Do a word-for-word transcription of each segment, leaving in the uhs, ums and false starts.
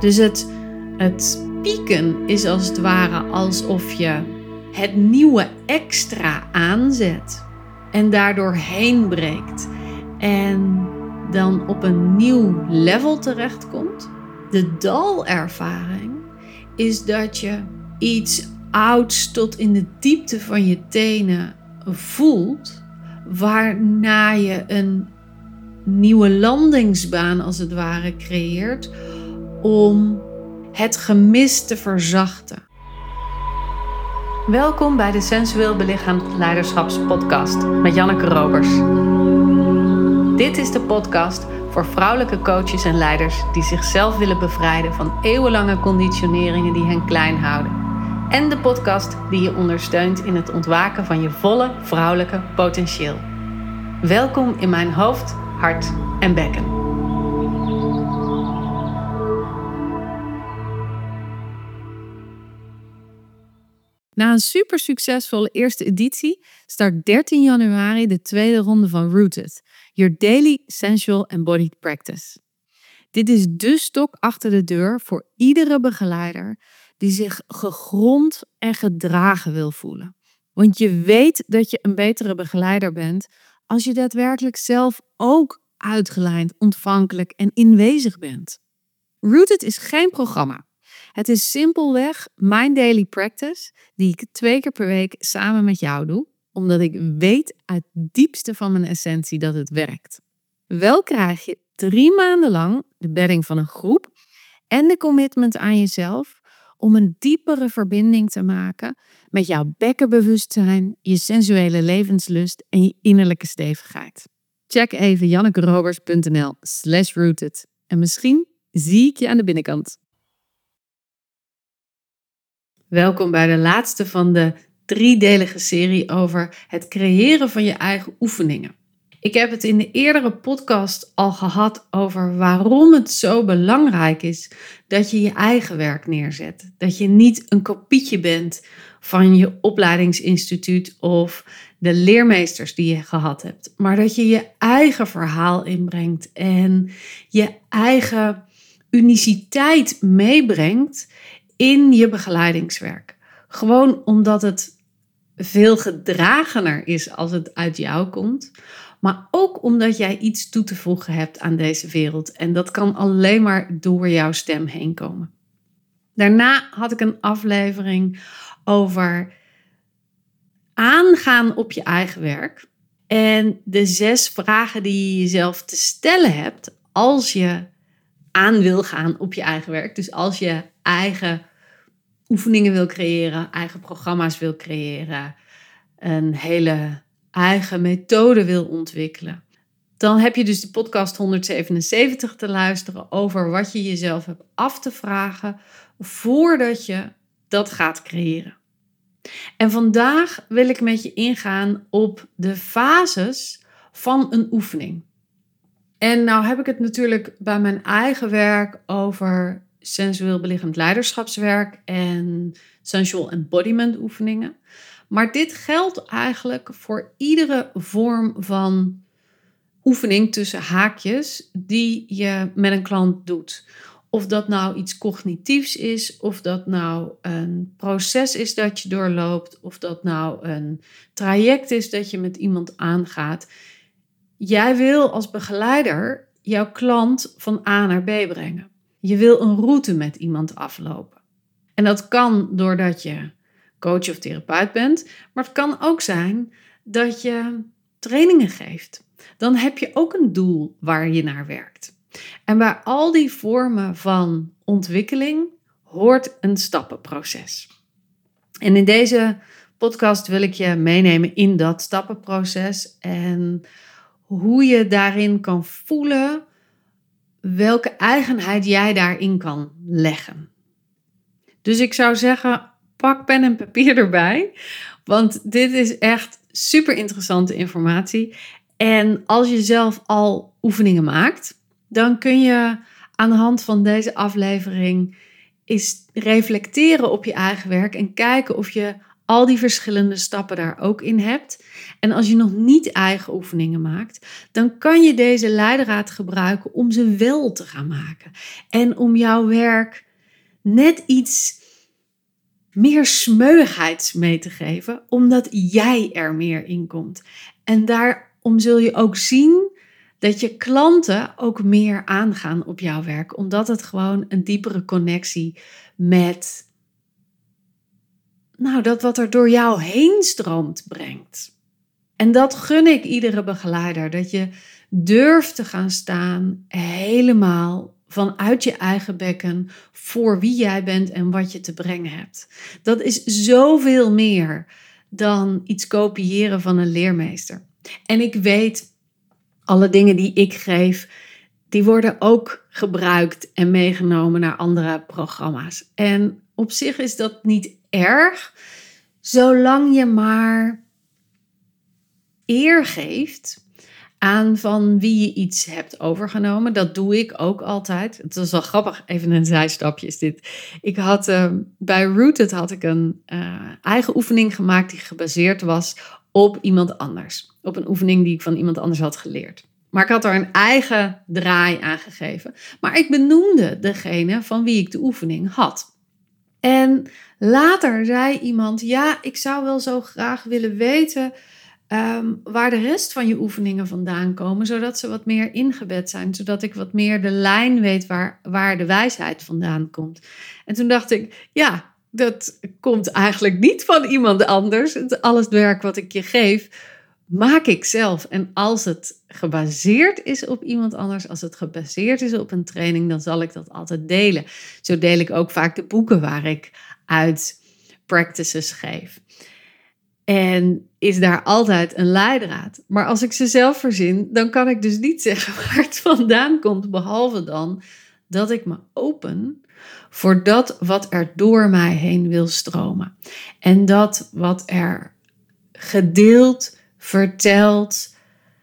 Dus het, het pieken is als het ware alsof je het nieuwe extra aanzet en daardoor heen breekt en dan op een nieuw level terechtkomt. De dalervaring is dat je iets ouds tot in de diepte van je tenen voelt, waarna je een nieuwe landingsbaan als het ware creëert om het gemis te verzachten. Welkom bij de Sensueel Belichaamd Leiderschapspodcast met Janneke Robers. Dit is de podcast voor vrouwelijke coaches en leiders die zichzelf willen bevrijden van eeuwenlange conditioneringen die hen klein houden. En de podcast die je ondersteunt in het ontwaken van je volle vrouwelijke potentieel. Welkom in mijn hoofd, hart en bekken. Na een super succesvolle eerste editie start dertien januari de tweede ronde van Rooted, Your Daily Sensual Embodied Practice. Dit is de stok achter de deur voor iedere begeleider die zich gegrond en gedragen wil voelen. Want je weet dat je een betere begeleider bent als je daadwerkelijk zelf ook uitgelijnd, ontvankelijk en inwezig bent. Rooted is geen programma. Het is simpelweg mijn daily practice die ik twee keer per week samen met jou doe, omdat ik weet uit het diepste van mijn essentie dat het werkt. Wel krijg je drie maanden lang de bedding van een groep en de commitment aan jezelf om een diepere verbinding te maken met jouw bekkenbewustzijn, je sensuele levenslust en je innerlijke stevigheid. Check even jannekerobers.nl slash rooted en misschien zie ik je aan de binnenkant. Welkom bij de laatste van de driedelige serie over het creëren van je eigen oefeningen. Ik heb het in de eerdere podcast al gehad over waarom het zo belangrijk is dat je je eigen werk neerzet. Dat je niet een kopietje bent van je opleidingsinstituut of de leermeesters die je gehad hebt. Maar dat je je eigen verhaal inbrengt en je eigen uniciteit meebrengt in je begeleidingswerk. Gewoon omdat het veel gedragener is als het uit jou komt. Maar ook omdat jij iets toe te voegen hebt aan deze wereld. En dat kan alleen maar door jouw stem heen komen. Daarna had ik een aflevering over aangaan op je eigen werk. En de zes vragen die je jezelf te stellen hebt als je aan wil gaan op je eigen werk. Dus als je eigen oefeningen wil creëren, eigen programma's wil creëren, een hele eigen methode wil ontwikkelen. Dan heb je dus de podcast honderdzevenenzeventig te luisteren over wat je jezelf hebt af te vragen voordat je dat gaat creëren. En vandaag wil ik met je ingaan op de fases van een oefening. En nou heb ik het natuurlijk bij mijn eigen werk over sensueel belichaamd leiderschapswerk en sensual embodiment oefeningen. Maar dit geldt eigenlijk voor iedere vorm van oefening tussen haakjes die je met een klant doet. Of dat nou iets cognitiefs is, of dat nou een proces is dat je doorloopt, of dat nou een traject is dat je met iemand aangaat. Jij wil als begeleider jouw klant van A naar B brengen. Je wil een route met iemand aflopen. En dat kan doordat je coach of therapeut bent, maar het kan ook zijn dat je trainingen geeft. Dan heb je ook een doel waar je naar werkt. En bij al die vormen van ontwikkeling hoort een stappenproces. En in deze podcast wil ik je meenemen in dat stappenproces en hoe je daarin kan voelen welke eigenheid jij daarin kan leggen. Dus ik zou zeggen, pak pen en papier erbij, want dit is echt super interessante informatie. En als je zelf al oefeningen maakt, dan kun je aan de hand van deze aflevering eens reflecteren op je eigen werk en kijken of je al die verschillende stappen daar ook in hebt. En als je nog niet eigen oefeningen maakt, dan kan je deze leidraad gebruiken om ze wel te gaan maken. En om jouw werk net iets meer smeuigheid mee te geven, omdat jij er meer in komt. En daarom zul je ook zien dat je klanten ook meer aangaan op jouw werk, omdat het gewoon een diepere connectie met, nou, dat wat er door jou heen stroomt brengt. En dat gun ik iedere begeleider, dat je durft te gaan staan helemaal vanuit je eigen bekken voor wie jij bent en wat je te brengen hebt. Dat is zoveel meer dan iets kopiëren van een leermeester. En ik weet, alle dingen die ik geef, die worden ook gebruikt en meegenomen naar andere programma's. En op zich is dat niet erg, zolang je maar eer geeft aan van wie je iets hebt overgenomen. Dat doe ik ook altijd. Het was wel grappig, even een zijstapje is dit. Ik had uh, bij Rooted had ik een uh, eigen oefening gemaakt die gebaseerd was op iemand anders. Op een oefening die ik van iemand anders had geleerd. Maar ik had er een eigen draai aan gegeven. Maar ik benoemde degene van wie ik de oefening had. En later zei iemand, ja, ik zou wel zo graag willen weten Um, waar de rest van je oefeningen vandaan komen, zodat ze wat meer ingebed zijn, zodat ik wat meer de lijn weet waar, waar de wijsheid vandaan komt. En toen dacht ik, ja, dat komt eigenlijk niet van iemand anders. Het, alles het werk wat ik je geef, maak ik zelf. En als het gebaseerd is op iemand anders, als het gebaseerd is op een training, dan zal ik dat altijd delen. Zo deel ik ook vaak de boeken waar ik uit practices geef. En is daar altijd een leidraad. Maar als ik ze zelf verzin, dan kan ik dus niet zeggen waar het vandaan komt. Behalve dan dat ik me open voor dat wat er door mij heen wil stromen. En dat wat er gedeeld, verteld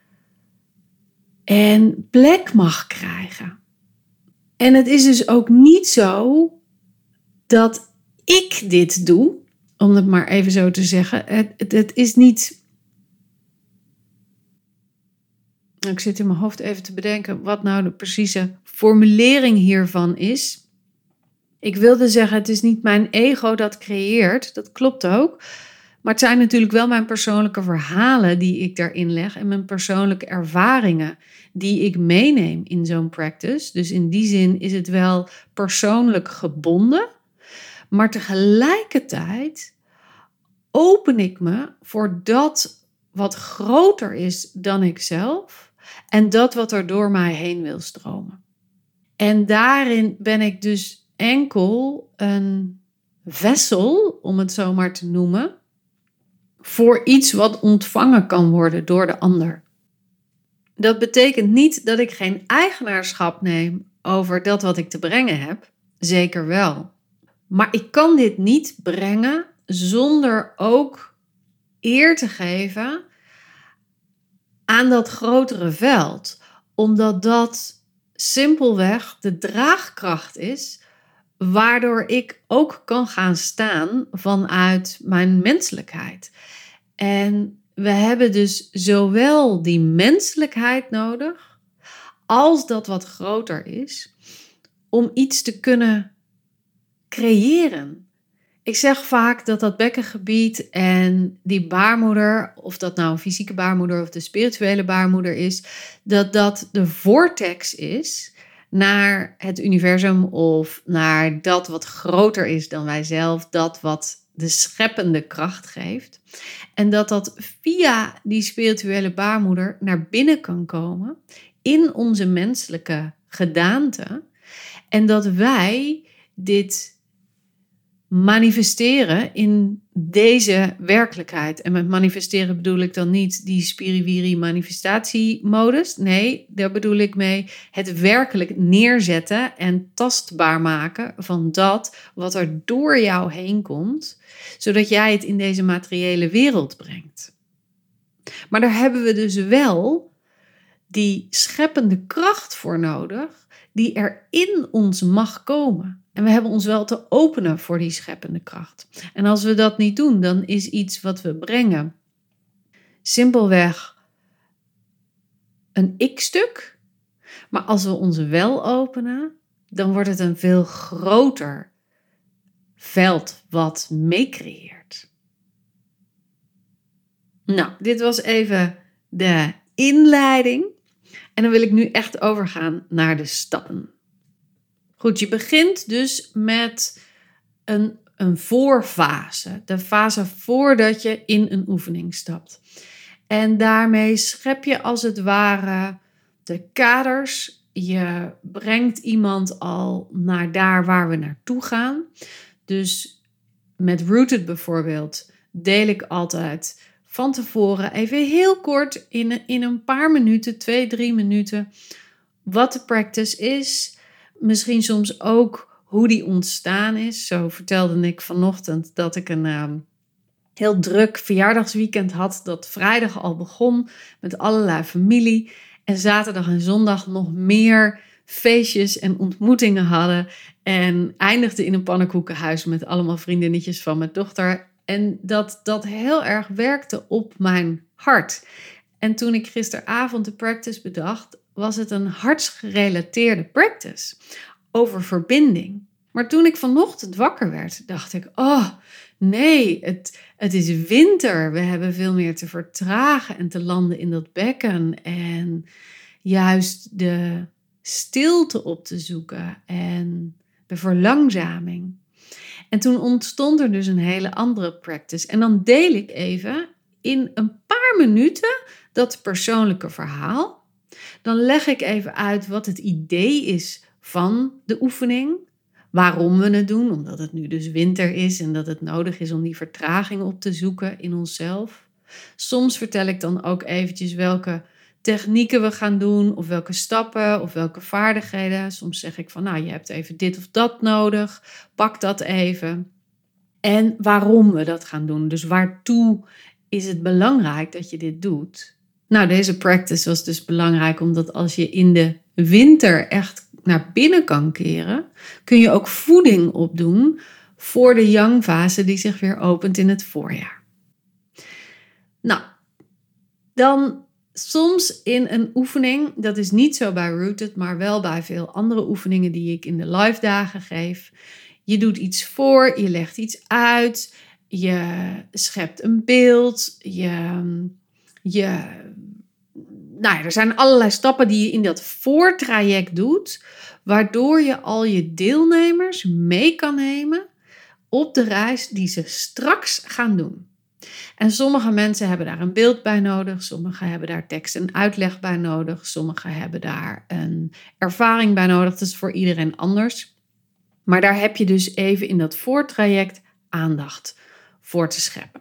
en plek mag krijgen. En het is dus ook niet zo dat ik dit doe. Om het maar even zo te zeggen. Het, het, het is niet. Ik zit in mijn hoofd even te bedenken wat nou de precieze formulering hiervan is. Ik wilde zeggen, het is niet mijn ego dat creëert. Dat klopt ook. Maar het zijn natuurlijk wel mijn persoonlijke verhalen die ik daarin leg. En mijn persoonlijke ervaringen die ik meeneem in zo'n practice. Dus in die zin is het wel persoonlijk gebonden. Maar tegelijkertijd open ik me voor dat wat groter is dan ikzelf en dat wat er door mij heen wil stromen. En daarin ben ik dus enkel een vessel, om het zo maar te noemen, voor iets wat ontvangen kan worden door de ander. Dat betekent niet dat ik geen eigenaarschap neem over dat wat ik te brengen heb. Zeker wel. Maar ik kan dit niet brengen zonder ook eer te geven aan dat grotere veld. Omdat dat simpelweg de draagkracht is waardoor ik ook kan gaan staan vanuit mijn menselijkheid. En we hebben dus zowel die menselijkheid nodig als dat wat groter is om iets te kunnen creëren. Ik zeg vaak dat dat bekkengebied en die baarmoeder, of dat nou een fysieke baarmoeder of de spirituele baarmoeder is, dat dat de vortex is naar het universum of naar dat wat groter is dan wij zelf, dat wat de scheppende kracht geeft. En dat dat via die spirituele baarmoeder naar binnen kan komen in onze menselijke gedaante. En dat wij dit manifesteren in deze werkelijkheid. En met manifesteren bedoel ik dan niet die spiriwiri manifestatiemodus. Nee, daar bedoel ik mee het werkelijk neerzetten en tastbaar maken van dat wat er door jou heen komt, zodat jij het in deze materiële wereld brengt. Maar daar hebben we dus wel die scheppende kracht voor nodig die er in ons mag komen. En we hebben ons wel te openen voor die scheppende kracht. En als we dat niet doen, dan is iets wat we brengen simpelweg een ik-stuk. Maar als we ons wel openen, dan wordt het een veel groter veld wat meecreëert. Nou, dit was even de inleiding. En dan wil ik nu echt overgaan naar de stappen. Goed, je begint dus met een, een voorfase. De fase voordat je in een oefening stapt. En daarmee schep je als het ware de kaders. Je brengt iemand al naar daar waar we naartoe gaan. Dus met Rooted bijvoorbeeld deel ik altijd van tevoren even heel kort in, in een paar minuten, twee, drie minuten, wat de practice is. Misschien soms ook hoe die ontstaan is. Zo vertelde ik vanochtend dat ik een uh, heel druk verjaardagsweekend had. Dat vrijdag al begon met allerlei familie. En zaterdag en zondag nog meer feestjes en ontmoetingen hadden. En eindigde in een pannenkoekenhuis met allemaal vriendinnetjes van mijn dochter. En dat dat heel erg werkte op mijn hart. En toen ik gisteravond de practice bedacht, was het een hartsgerelateerde practice over verbinding. Maar toen ik vanochtend wakker werd, dacht ik, oh nee, het, het is winter. We hebben veel meer te vertragen en te landen in dat bekken. En juist de stilte op te zoeken en de verlangzaming. En toen ontstond er dus een hele andere practice. En dan deel ik even in een paar minuten dat persoonlijke verhaal. Dan leg ik even uit wat het idee is van de oefening. Waarom we het doen, omdat het nu dus winter is en dat het nodig is om die vertraging op te zoeken in onszelf. Soms vertel ik dan ook eventjes welke technieken we gaan doen of welke stappen of welke vaardigheden. Soms zeg ik van nou, je hebt even dit of dat nodig, pak dat even. En waarom we dat gaan doen, dus waartoe is het belangrijk dat je dit doet. Nou, deze practice was dus belangrijk omdat als je in de winter echt naar binnen kan keren, kun je ook voeding opdoen voor de yang-fase die zich weer opent in het voorjaar. Nou, dan soms in een oefening, dat is niet zo bij Rooted, maar wel bij veel andere oefeningen die ik in de live dagen geef. Je doet iets voor, je legt iets uit, je schept een beeld, je, je, nou ja, er zijn allerlei stappen die je in dat voortraject doet, waardoor je al je deelnemers mee kan nemen op de reis die ze straks gaan doen. En sommige mensen hebben daar een beeld bij nodig, sommigen hebben daar tekst en uitleg bij nodig, sommigen hebben daar een ervaring bij nodig. Dat is voor iedereen anders. Maar daar heb je dus even in dat voortraject aandacht voor te scheppen.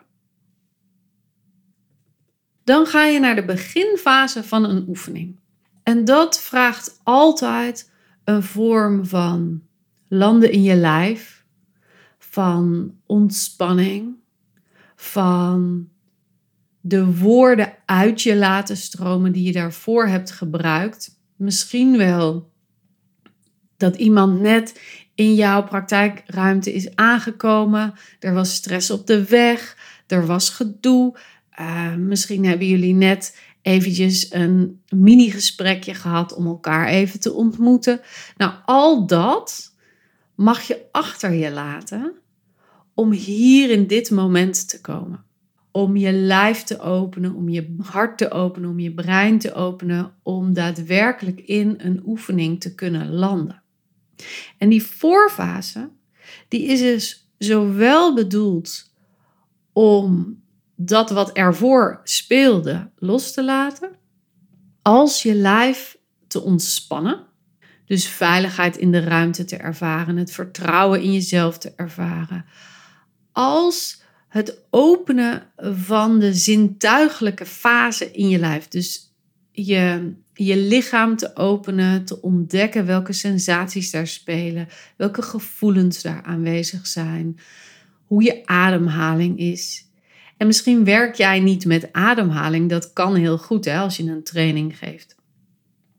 Dan ga je naar de beginfase van een oefening. En dat vraagt altijd een vorm van landen in je lijf, van ontspanning, van de woorden uit je laten stromen die je daarvoor hebt gebruikt. Misschien wel dat iemand net in jouw praktijkruimte is aangekomen. Er was stress op de weg, er was gedoe. Uh, misschien hebben jullie net eventjes een mini-gesprekje gehad om elkaar even te ontmoeten. Nou, al dat mag je achter je laten om hier in dit moment te komen. Om je lijf te openen, om je hart te openen, om je brein te openen, om daadwerkelijk in een oefening te kunnen landen. En die voorfase, die is dus zowel bedoeld om dat wat ervoor speelde los te laten, als je lijf te ontspannen. Dus veiligheid in de ruimte te ervaren, het vertrouwen in jezelf te ervaren. Als het openen van de zintuigelijke fase in je lijf. Dus je, je lichaam te openen, te ontdekken welke sensaties daar spelen, welke gevoelens daar aanwezig zijn, hoe je ademhaling is. En misschien werk jij niet met ademhaling, dat kan heel goed hè, als je een training geeft.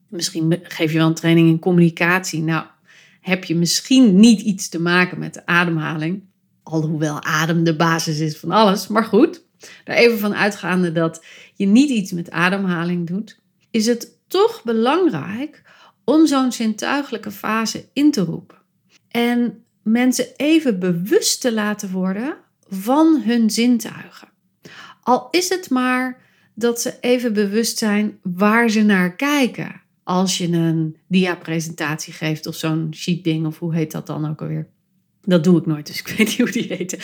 Misschien geef je wel een training in communicatie. Nou, heb je misschien niet iets te maken met de ademhaling. Alhoewel adem de basis is van alles. Maar goed, daar even van uitgaande dat je niet iets met ademhaling doet, is het toch belangrijk om zo'n zintuigelijke fase in te roepen. En mensen even bewust te laten worden van hun zintuigen. Al is het maar dat ze even bewust zijn waar ze naar kijken. Als je een dia-presentatie geeft of zo'n sheet ding, of hoe heet dat dan ook alweer? Dat doe ik nooit, dus ik weet niet hoe die heten.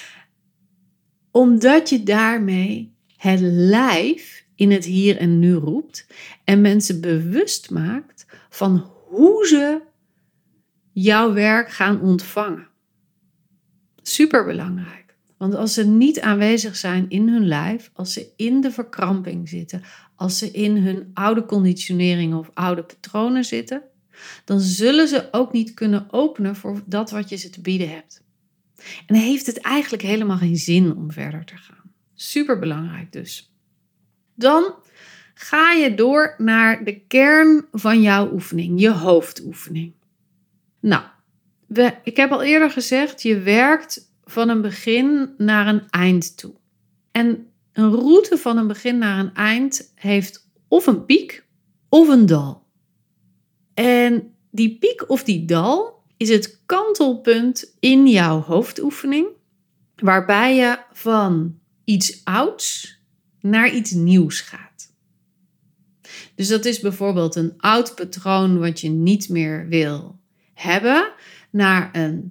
Omdat je daarmee het lijf in het hier en nu roept en mensen bewust maakt van hoe ze jouw werk gaan ontvangen. Superbelangrijk. Want als ze niet aanwezig zijn in hun lijf, als ze in de verkramping zitten, als ze in hun oude conditioneringen of oude patronen zitten, dan zullen ze ook niet kunnen openen voor dat wat je ze te bieden hebt. En dan heeft het eigenlijk helemaal geen zin om verder te gaan. Superbelangrijk dus. Dan ga je door naar de kern van jouw oefening, je hoofdoefening. Nou, we, ik heb al eerder gezegd, je werkt van een begin naar een eind toe. En een route van een begin naar een eind heeft of een piek of een dal. En die piek of die dal is het kantelpunt in jouw hoofdoefening, waarbij je van iets ouds naar iets nieuws gaat. Dus dat is bijvoorbeeld een oud patroon wat je niet meer wil hebben, naar een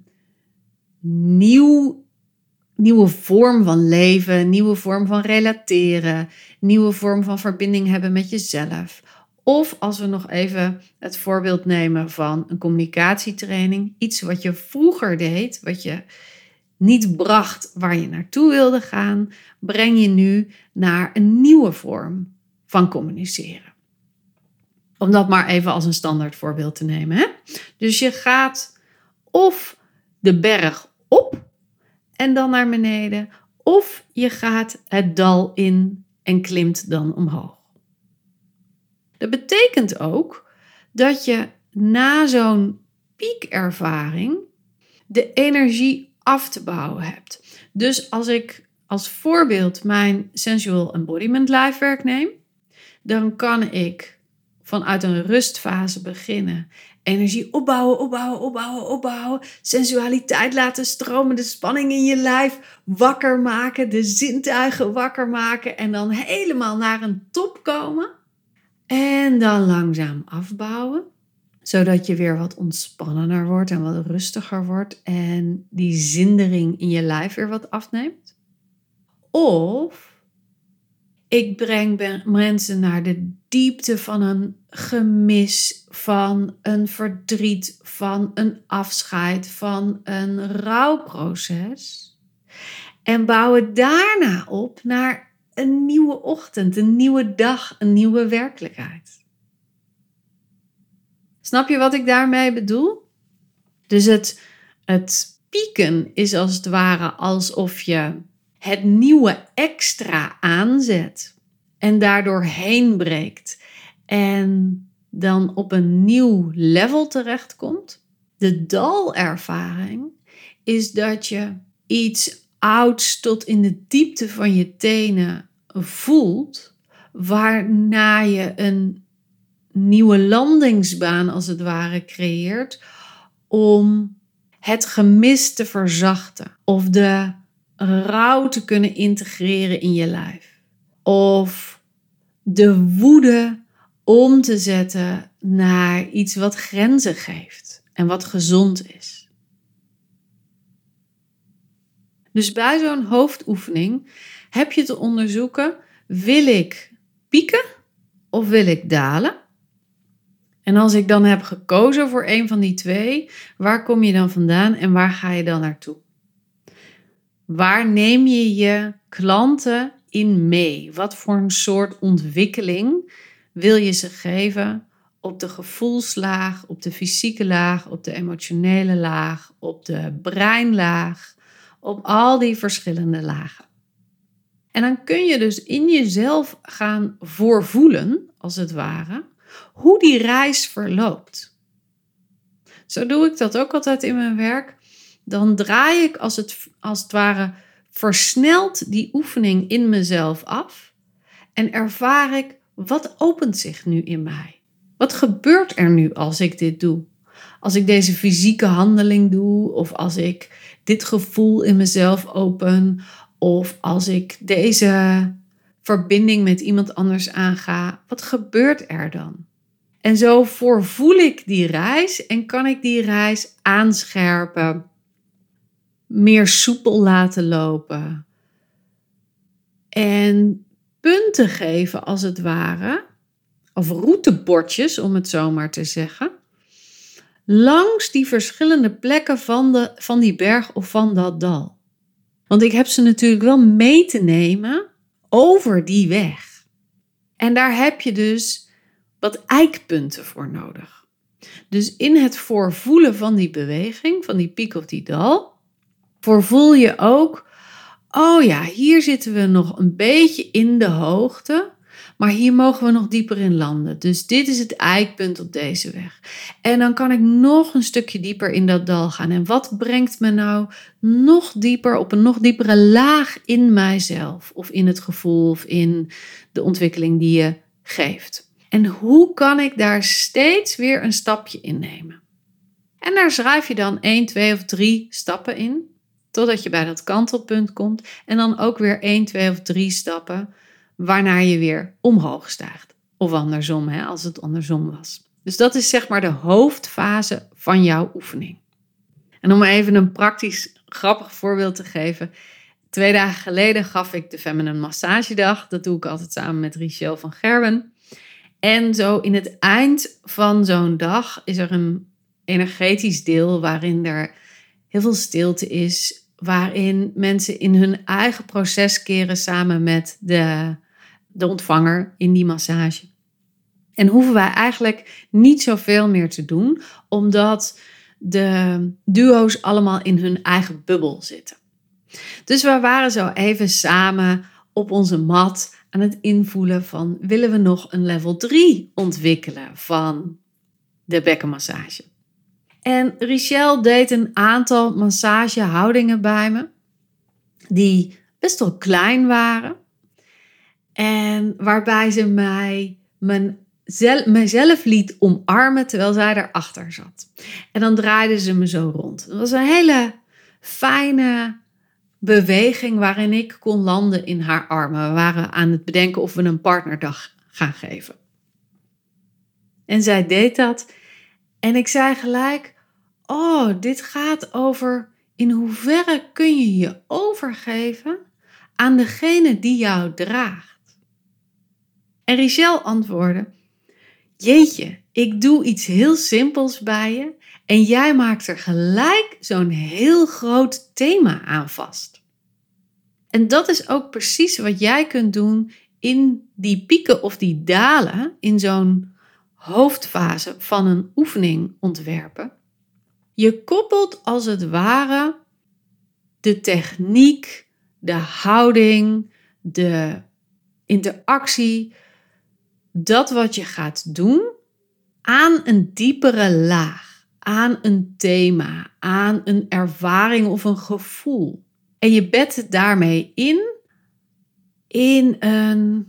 nieuw, nieuwe vorm van leven, nieuwe vorm van relateren, nieuwe vorm van verbinding hebben met jezelf. Of als we nog even het voorbeeld nemen van een communicatietraining, iets wat je vroeger deed, wat je niet bracht waar je naartoe wilde gaan, breng je nu naar een nieuwe vorm van communiceren. Om dat maar even als een standaard voorbeeld te nemen. Hè? Dus je gaat of de berg op en dan naar beneden, of je gaat het dal in en klimt dan omhoog. Dat betekent ook dat je na zo'n piekervaring de energie af te bouwen hebt. Dus als ik als voorbeeld mijn Sensual Embodiment Lifewerk neem, dan kan ik vanuit een rustfase beginnen. Energie opbouwen, opbouwen, opbouwen, opbouwen. Sensualiteit laten stromen, de spanning in je lijf wakker maken, de zintuigen wakker maken en dan helemaal naar een top komen. En dan langzaam afbouwen, zodat je weer wat ontspannender wordt en wat rustiger wordt en die zindering in je lijf weer wat afneemt. Of ik breng mensen naar de diepte van een gemis, van een verdriet, van een afscheid, van een rouwproces. En bouw het daarna op naar een nieuwe ochtend, een nieuwe dag, een nieuwe werkelijkheid. Snap je wat ik daarmee bedoel? Dus het, het pieken is als het ware alsof je het nieuwe extra aanzet en daardoor heen breekt en dan op een nieuw level terechtkomt. De dalervaring is dat je iets ouds tot in de diepte van je tenen voelt, waarna je een nieuwe landingsbaan als het ware creëert om het gemis te verzachten of de rouw te kunnen integreren in je lijf. Of de woede om te zetten naar iets wat grenzen geeft en wat gezond is. Dus bij zo'n hoofdoefening heb je te onderzoeken, wil ik pieken of wil ik dalen? En als ik dan heb gekozen voor een van die twee, waar kom je dan vandaan en waar ga je dan naartoe? Waar neem je je klanten in mee? Wat voor een soort ontwikkeling wil je ze geven op de gevoelslaag, op de fysieke laag, op de emotionele laag, op de breinlaag, op al die verschillende lagen? En dan kun je dus in jezelf gaan voorvoelen, als het ware, hoe die reis verloopt. Zo doe ik dat ook altijd in mijn werk. Dan draai ik als het, als het ware versneld die oefening in mezelf af. En ervaar ik, wat opent zich nu in mij? Wat gebeurt er nu als ik dit doe? Als ik deze fysieke handeling doe, of als ik dit gevoel in mezelf open, of als ik deze verbinding met iemand anders aanga, wat gebeurt er dan? En zo voorvoel ik die reis en kan ik die reis aanscherpen, meer soepel laten lopen en punten geven als het ware, of routebordjes om het zo maar te zeggen, langs die verschillende plekken van, de, van die berg of van dat dal. Want ik heb ze natuurlijk wel mee te nemen over die weg. En daar heb je dus wat eikpunten voor nodig. Dus in het voorvoelen van die beweging, van die piek of die dal, voorvoel je ook, oh ja, hier zitten we nog een beetje in de hoogte, maar hier mogen we nog dieper in landen. Dus dit is het eikpunt op deze weg. En dan kan ik nog een stukje dieper in dat dal gaan. En wat brengt me nou nog dieper, op een nog diepere laag in mijzelf? Of in het gevoel, of in de ontwikkeling die je geeft. En hoe kan ik daar steeds weer een stapje in nemen? En daar schrijf je dan één, twee of drie stappen in. Totdat je bij dat kantelpunt komt. En dan ook weer één, twee of drie stappen, waarna je weer omhoog stijgt. Of andersom, hè, als het andersom was. Dus dat is zeg maar de hoofdfase van jouw oefening. En om even een praktisch grappig voorbeeld te geven. Twee dagen geleden gaf ik de Feminine Massagedag. Dat doe ik altijd samen met Richelle van Gerwen. En zo in het eind van zo'n dag is er een energetisch deel waarin er heel veel stilte is. Waarin mensen in hun eigen proces keren samen met de, de ontvanger in die massage. En hoeven wij eigenlijk niet zoveel meer te doen, omdat de duo's allemaal in hun eigen bubbel zitten. Dus we waren zo even samen op onze mat aan het invoelen van, willen we nog een level drie ontwikkelen van de bekkenmassage? En Richelle deed een aantal massagehoudingen bij me, die best wel klein waren. En waarbij ze mij mijn, mijzelf liet omarmen terwijl zij erachter zat. En dan draaide ze me zo rond. Het was een hele fijne beweging waarin ik kon landen in haar armen. We waren aan het bedenken of we een partnerdag gaan geven. En zij deed dat. En ik zei gelijk, oh, dit gaat over in hoeverre kun je je overgeven aan degene die jou draagt. En Richelle antwoordde, jeetje, ik doe iets heel simpels bij je en jij maakt er gelijk zo'n heel groot thema aan vast. En dat is ook precies wat jij kunt doen in die pieken of die dalen, in zo'n hoofdfase van een oefening ontwerpen. Je koppelt als het ware de techniek, de houding, de interactie, dat wat je gaat doen, aan een diepere laag, aan een thema, aan een ervaring of een gevoel. En je bedt het daarmee in, in een,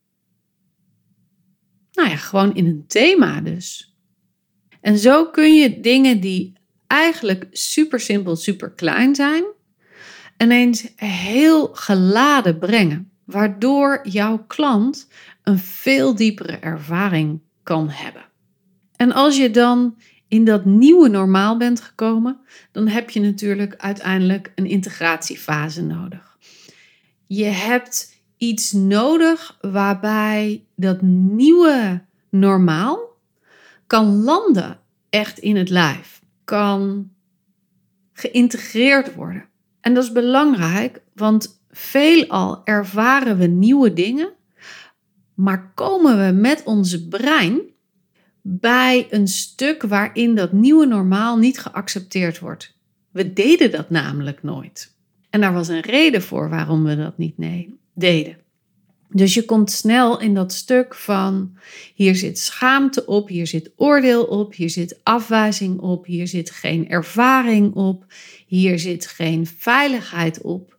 nou ja, gewoon in een thema dus. En zo kun je dingen die eigenlijk super simpel, super klein zijn, ineens heel geladen brengen. Waardoor jouw klant een veel diepere ervaring kan hebben. En als je dan in dat nieuwe normaal bent gekomen, dan heb je natuurlijk uiteindelijk een integratiefase nodig. Je hebt iets nodig waarbij dat nieuwe normaal kan landen echt in het lijf. Kan geïntegreerd worden. En dat is belangrijk, want veelal ervaren we nieuwe dingen, maar komen we met onze brein bij een stuk waarin dat nieuwe normaal niet geaccepteerd wordt. We deden dat namelijk nooit. En daar was een reden voor waarom we dat niet nee, deden. Dus je komt snel in dat stuk van hier zit schaamte op, hier zit oordeel op, hier zit afwijzing op, hier zit geen ervaring op, hier zit geen veiligheid op.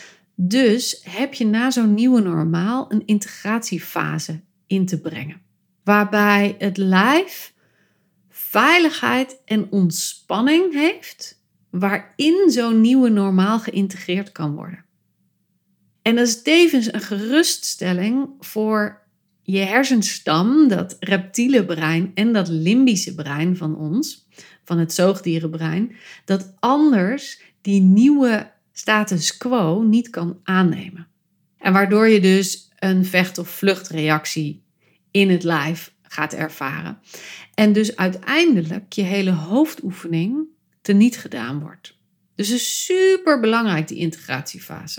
Dus heb je na zo'n nieuwe normaal een integratiefase in te brengen. Waarbij het lijf veiligheid en ontspanning heeft, waarin zo'n nieuwe normaal geïntegreerd kan worden. En dat is tevens een geruststelling voor je hersenstam, dat reptiele brein en dat limbische brein van ons, van het zoogdierenbrein, dat anders die nieuwe status quo niet kan aannemen. En waardoor je dus een vecht- of vluchtreactie in het lijf gaat ervaren. En dus uiteindelijk je hele hoofdoefening teniet gedaan wordt. Dus het is super belangrijk, die integratiefase.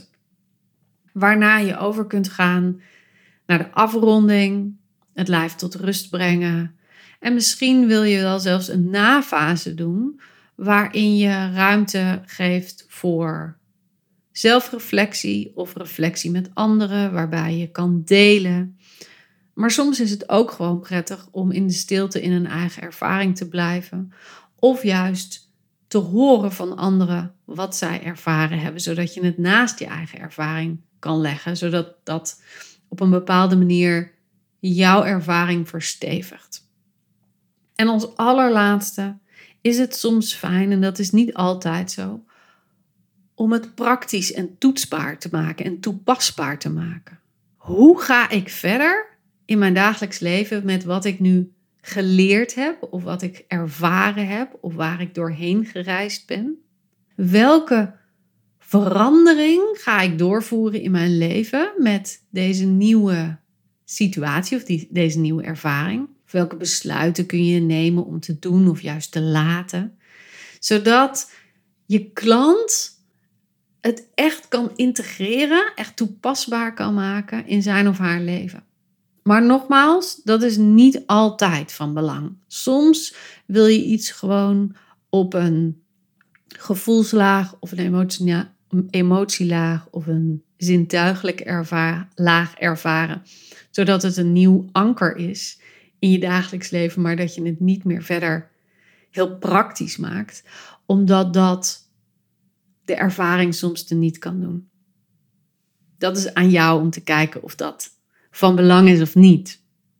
Waarna je over kunt gaan naar de afronding, het lijf tot rust brengen. En misschien wil je wel zelfs een nafase doen, waarin je ruimte geeft voor zelfreflectie of reflectie met anderen, waarbij je kan delen. Maar soms is het ook gewoon prettig om in de stilte in een eigen ervaring te blijven. Of juist te horen van anderen wat zij ervaren hebben, zodat je het naast je eigen ervaring kan leggen, zodat dat op een bepaalde manier jouw ervaring verstevigt. En als allerlaatste is het soms fijn, en dat is niet altijd zo, om het praktisch en toetsbaar te maken en toepasbaar te maken. Hoe ga ik verder in mijn dagelijks leven met wat ik nu geleerd heb, of wat ik ervaren heb, of waar ik doorheen gereisd ben? Welke verandering ga ik doorvoeren in mijn leven met deze nieuwe situatie of die, deze nieuwe ervaring? Of welke besluiten kun je nemen om te doen of juist te laten? Zodat je klant het echt kan integreren, echt toepasbaar kan maken in zijn of haar leven. Maar nogmaals, dat is niet altijd van belang. Soms wil je iets gewoon op een gevoelslaag of een emotiela- emotielaag of een zintuigelijk erva- laag ervaren. Zodat het een nieuw anker is in je dagelijks leven, maar dat je het niet meer verder heel praktisch maakt. Omdat dat de ervaring soms teniet kan doen. Dat is aan jou om te kijken of dat van belang is of niet.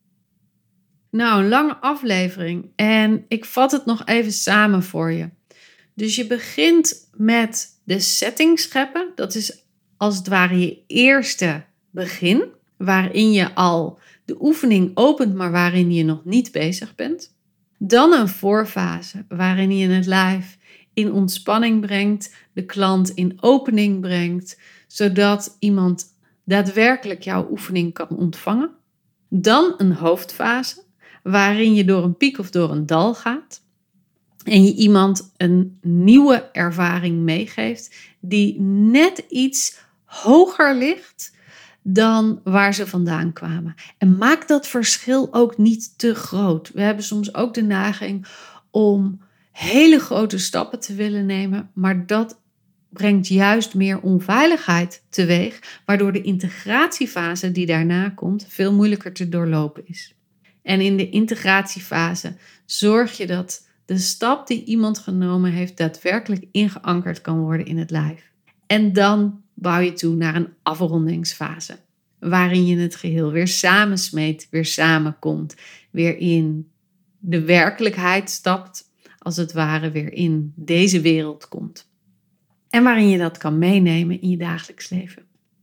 Nou, een lange aflevering en ik vat het nog even samen voor je. Dus je begint met de setting scheppen. Dat is als het ware je eerste begin, waarin je al de oefening opent, maar waarin je nog niet bezig bent. Dan een voorfase, waarin je het lijf in ontspanning brengt, de klant in opening brengt, zodat iemand daadwerkelijk jouw oefening kan ontvangen. Dan een hoofdfase, waarin je door een piek of door een dal gaat en je iemand een nieuwe ervaring meegeeft die net iets hoger ligt dan waar ze vandaan kwamen. En maak dat verschil ook niet te groot. We hebben soms ook de neiging om hele grote stappen te willen nemen, maar dat brengt juist meer onveiligheid teweeg, waardoor de integratiefase die daarna komt veel moeilijker te doorlopen is. En in de integratiefase zorg je dat de stap die iemand genomen heeft daadwerkelijk ingeankerd kan worden in het lijf. En dan bouw je toe naar een afrondingsfase, waarin je het geheel weer samensmeet, weer samenkomt, weer in de werkelijkheid stapt, als het ware weer in deze wereld komt. En waarin je dat kan meenemen in je dagelijks leven.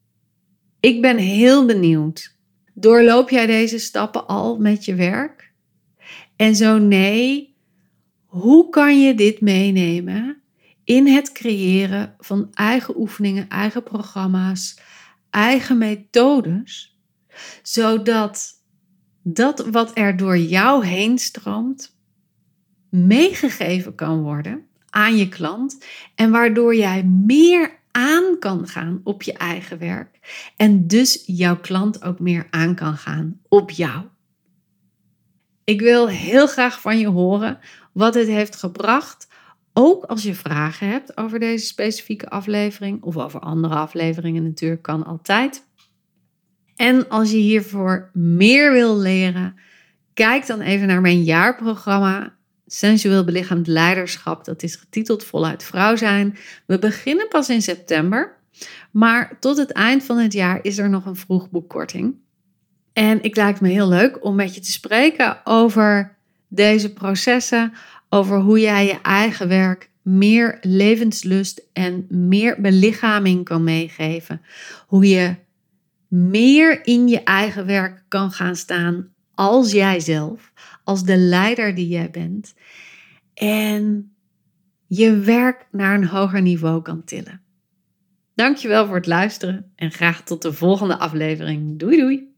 Ik ben heel benieuwd. Doorloop jij deze stappen al met je werk? En zo nee, hoe kan je dit meenemen in het creëren van eigen oefeningen, eigen programma's, eigen methodes, zodat dat wat er door jou heen stroomt, meegegeven kan worden aan je klant en waardoor jij meer aan kan gaan op je eigen werk en dus jouw klant ook meer aan kan gaan op jou. Ik wil heel graag van je horen wat het heeft gebracht, ook als je vragen hebt over deze specifieke aflevering of over andere afleveringen natuurlijk, kan altijd. En als je hiervoor meer wil leren, kijk dan even naar mijn jaarprogramma Sensueel Belichaamd Leiderschap. Dat is getiteld Voluit Vrouw Zijn. We beginnen pas in september, maar tot het eind van het jaar is er nog een vroegboekkorting. En ik lijkt me heel leuk om met je te spreken over deze processen, over hoe jij je eigen werk meer levenslust en meer belichaming kan meegeven. Hoe je meer in je eigen werk kan gaan staan als jijzelf, als de leider die jij bent. En je werk naar een hoger niveau kan tillen. Dankjewel voor het luisteren en graag tot de volgende aflevering. Doei doei!